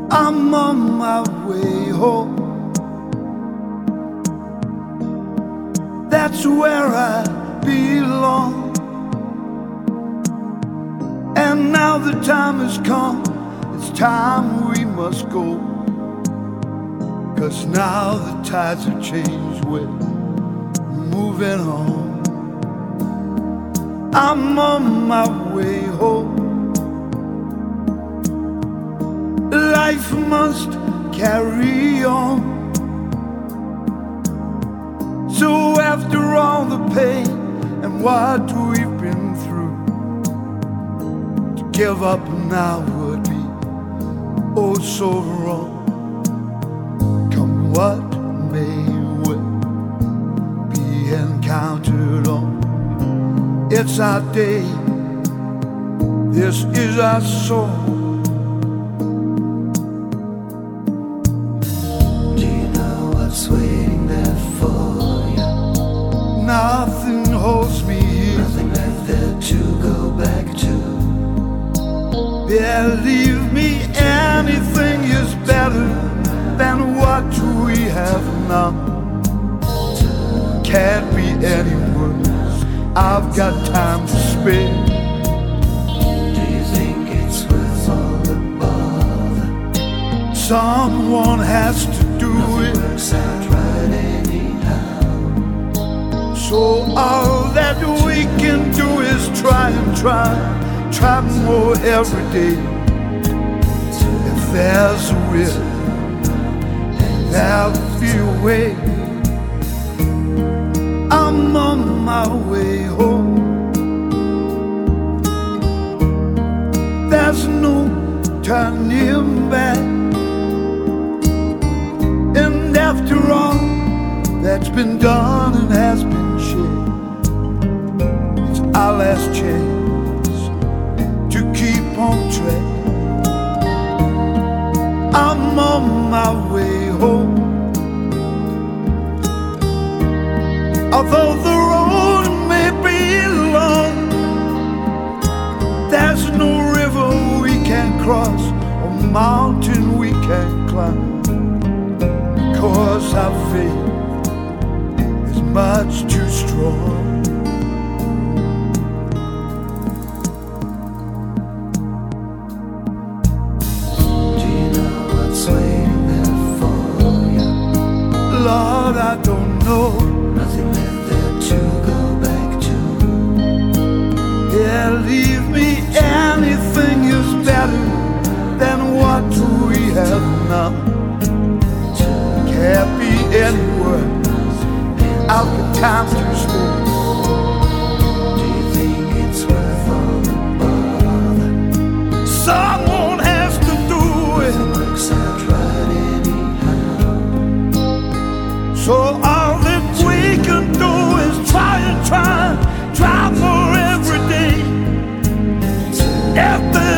I'm on my way home. That's where I belong. And now the time has come, it's time we must go. 'Cause now the tides have changed, we're moving on. I'm on my way home. Life must carry on. So after all the pain and what we've been through, to give up now would be oh so wrong. Come what may, will be encountered on. It's our day, this is our song. Waiting there for you. Nothing holds me here. Nothing left there to go back to. Believe me, anything is better than what we have now. Can't be any worse. I've got time to spare. Do you think it's worth all the bother? Someone has to do it. Works out right anyhow. So all that we can do is try and try more every day. If there's a will, there'll be a way. I'm on my way home. There's no turning back. And after all that's been done and has been shared, it's our last chance to keep on track. I'm on my way home. Although the road may be long, there's no river we can cross or mountain we can climb. 'Cause our faith is much too strong. Do you know what's waiting there for you? Lord, I don't know. Nothing left there to go back to. Believe me, anything is better than what we have now. Can't be any worse. I've got time to spare. Do you think it's worth all the bother? Someone has to do it. It works out right anyhow. So all that we can do is try and try more every day. If